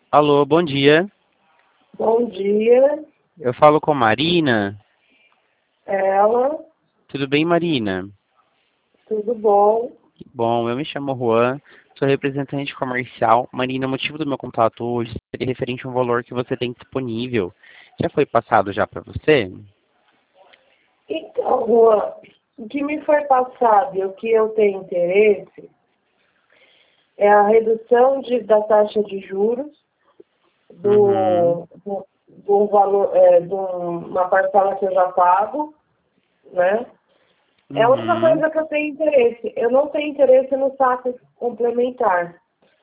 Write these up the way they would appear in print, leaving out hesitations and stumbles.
Alô, bom dia. Bom dia, Eu falo com Marina. ela, Tudo bem, Marina? tudo bom? Bom, eu me chamo Juan, sou representante comercial. Marina, o motivo do meu contato hoje seria referente a um valor que você tem disponível. Já foi passado já para você? Então, Juan, o que me foi passado e o que eu tenho interesse é a redução da taxa de juros Uhum, do valor, de uma parcela que eu já pago, né? É a única uhum. coisa que eu tenho interesse. Eu não tenho interesse no saque complementar.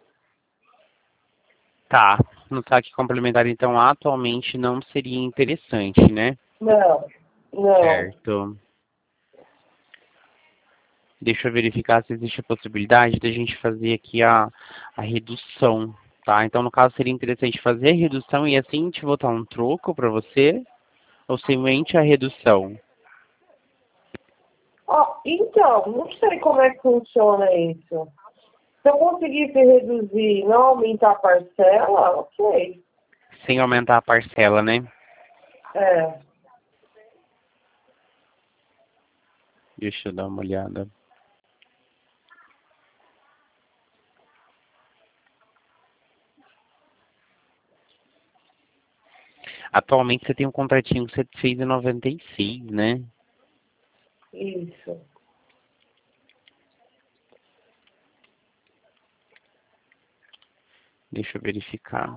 Tá. No saque complementar, então, atualmente não seria interessante, né? Não, não. Certo. Deixa eu verificar se existe a possibilidade da gente fazer aqui a redução, tá? Então, no caso, seria interessante fazer a redução e assim te voltar um troco para você, ou simplesmente a redução. Ó, então, não sei como é que funciona isso. Se eu conseguisse reduzir e não aumentar a parcela, ok. Sem aumentar a parcela, né? É. Deixa eu dar uma olhada. Atualmente você tem um contratinho que você fez em 96, né? Isso. Deixa eu verificar.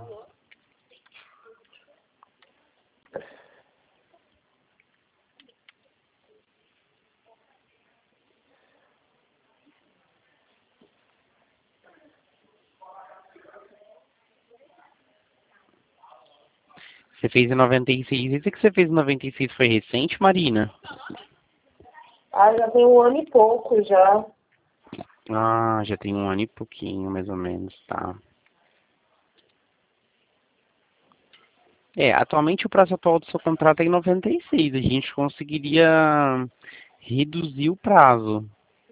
Você fez em 96. Esse que você fez em 96 foi recente, Marina? Ah, já tem um ano e pouco já. Ah, já tem um ano e pouquinho, mais ou menos, tá. Atualmente o prazo atual do seu contrato é em 96. A gente conseguiria reduzir o prazo.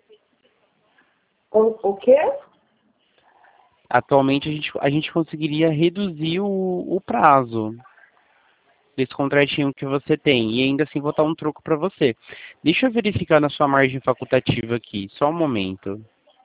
O quê? Atualmente a gente conseguiria reduzir o prazo desse contratinho que você tem e ainda assim botar um troco para você. Deixa eu verificar na sua margem facultativa aqui, só um momento.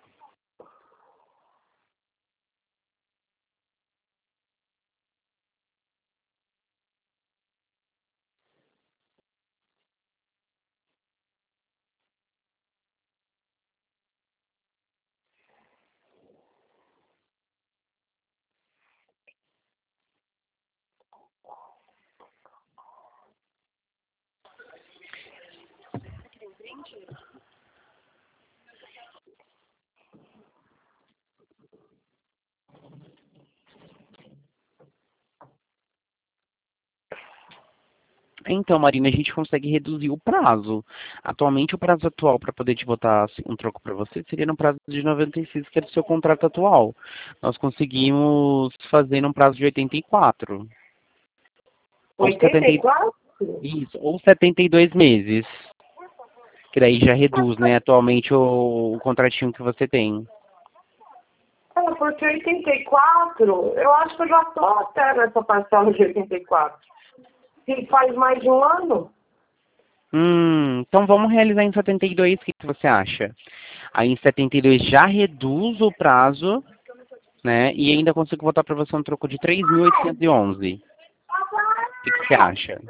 Então, Marina, a gente consegue reduzir o prazo. Atualmente, o prazo atual para poder te botar assim, um troco para você seria no prazo de 96, que é do seu contrato atual. Nós conseguimos fazer num prazo de 84. Ou 70, 84? isso, ou 72 meses. Que daí já reduz, né, atualmente o contratinho que você tem. Ah, porque 84, eu acho que eu já estou até nessa parcela de 84. Se faz mais de um ano? Então vamos realizar em 72, o que você acha? Aí em 72 já reduz o prazo, né? E ainda consigo botar para você um troco de 3.811. O que você acha?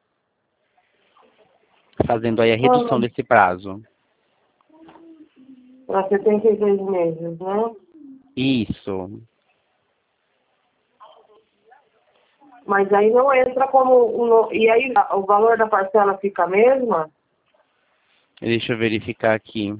Fazendo aí a redução Ah, desse prazo. para 72 meses, né? Isso. Mas aí não entra como... E aí o valor da parcela fica a mesma? Deixa eu verificar aqui.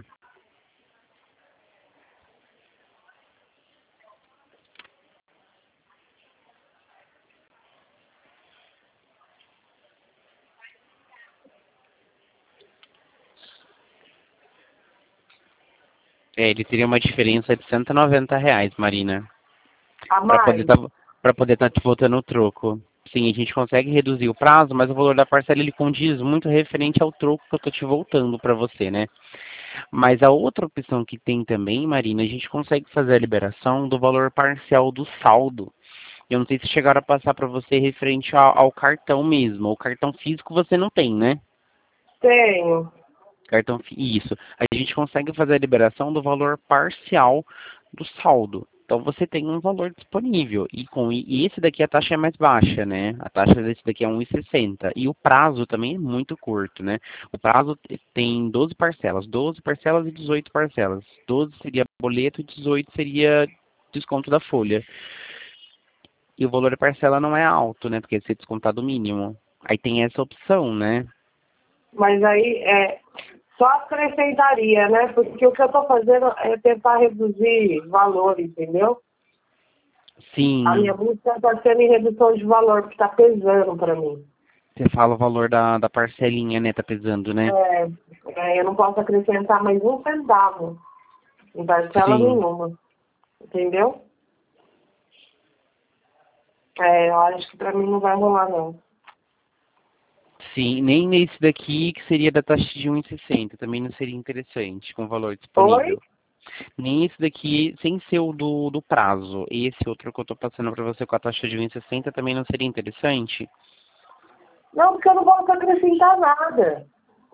Ele teria uma diferença de R$ 190, Marina. A Para poder mais? estar para poder tá te voltando o troco. Sim, a gente consegue reduzir o prazo, mas o valor da parcela ele condiz muito referente ao troco que eu tô te voltando para você, né? Mas a outra opção que tem também, Marina, a gente consegue fazer a liberação do valor parcial do saldo. Eu não sei se chegaram a passar para você referente ao cartão mesmo. O cartão físico você não tem, né? Tenho. Isso. A gente consegue fazer a liberação do valor parcial do saldo. Então você tem um valor disponível. E esse daqui a taxa é mais baixa, né? A taxa desse daqui é 1,60. E o prazo também é muito curto, né? O prazo tem 12 parcelas e 18 parcelas. 12 seria boleto e 18 seria desconto da folha. E o valor da parcela não é alto, né? Porque é descontado o mínimo. Aí tem essa opção, né? Mas aí só acrescentaria, né? Porque o que eu estou fazendo é tentar reduzir valor, entendeu? Sim. A minha busca está sendo em redução de valor, porque está pesando para mim. Você fala o valor da parcelinha, né? Tá pesando, né? Eu não posso acrescentar mais um centavo em parcela Sim. nenhuma. Entendeu? Eu acho que para mim não vai rolar, não. Sim, nem nesse daqui, que seria da taxa de 1,60, também não seria interessante, com valor disponível. Oi? Nem esse daqui, sem ser o do prazo. Esse outro que eu tô passando para você com a taxa de 1,60 também não seria interessante? Não, porque eu não posso acrescentar nada.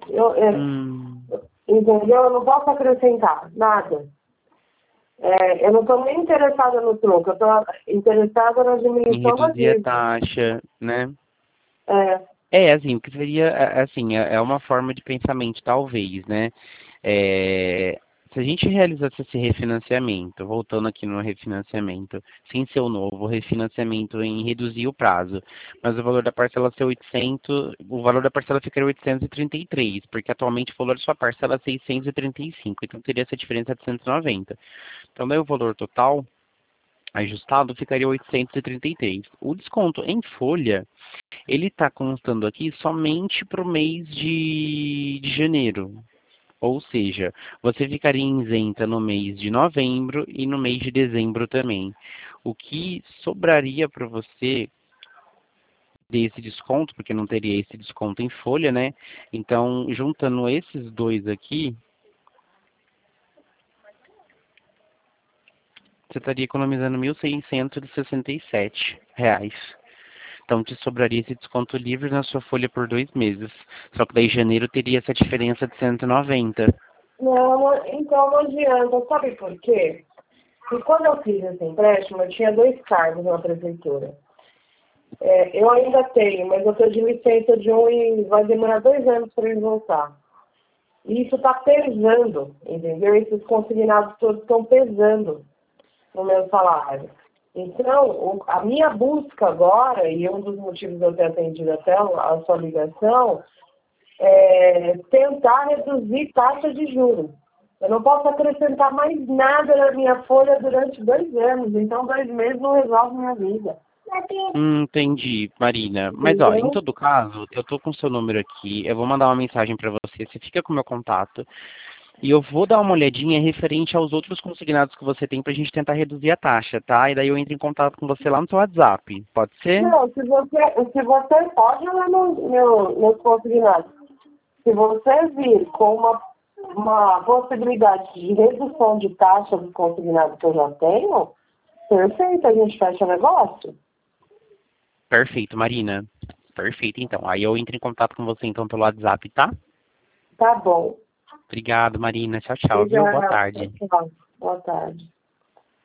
Entendeu? Eu não posso acrescentar nada. Eu não estou nem interessada no troco, eu estou interessada na Em diminuição da reduzir a dívida. taxa, né? É, Assim, o que seria, assim, é uma forma de pensamento, talvez, né? Se a gente realizasse esse refinanciamento, voltando aqui no refinanciamento, sem ser o novo refinanciamento em reduzir o prazo, mas o valor da parcela ser 800, o valor da parcela ficaria 833, porque atualmente o valor da sua parcela é 635, então teria essa diferença de 190. Então, daí o valor total ajustado ficaria 833. O desconto em folha, ele está constando aqui somente para o mês de janeiro. Ou seja, você ficaria isenta no mês de novembro e no mês de dezembro também. O que sobraria para você desse desconto, porque não teria esse desconto em folha, né? Então, juntando esses dois aqui, você estaria economizando R$ 1.667. Então, te sobraria esse desconto livre na sua folha por 2 meses. Só que daí janeiro teria essa diferença de 190. não, então não adianta, sabe por quê? Porque quando eu fiz esse empréstimo, eu tinha 2 cargos na prefeitura. Eu ainda tenho, mas eu estou de licença de um e vai demorar 2 anos para ele voltar. E isso está pesando, entendeu? Esses consignados todos estão pesando no meu salário. Então, a minha busca agora, e um dos motivos de eu ter atendido até a sua ligação, é tentar reduzir taxa de juros. Eu não posso acrescentar mais nada na minha folha durante 2 anos, então 2 meses não resolve minha vida. Entendi, Marina. Mas, ó, em Entendeu? todo caso, eu tô com o seu número aqui, eu vou mandar uma mensagem para você, você fica com o meu contato, e eu vou dar uma olhadinha referente aos outros consignados que você tem pra gente tentar reduzir a taxa, tá? E daí eu entro em contato com você lá no seu WhatsApp, pode ser? Não, se você pode olhar meus consignados. Se você vir com uma possibilidade de redução de taxa dos consignados que eu já tenho, perfeito, a gente fecha o negócio. Perfeito, Marina. Perfeito, então. Aí eu entro em contato com você, então, pelo WhatsApp, tá? Tá bom. Obrigado, Marina. Tchau, tchau, viu? Boa Obrigada. tarde. Tchau. Boa tarde.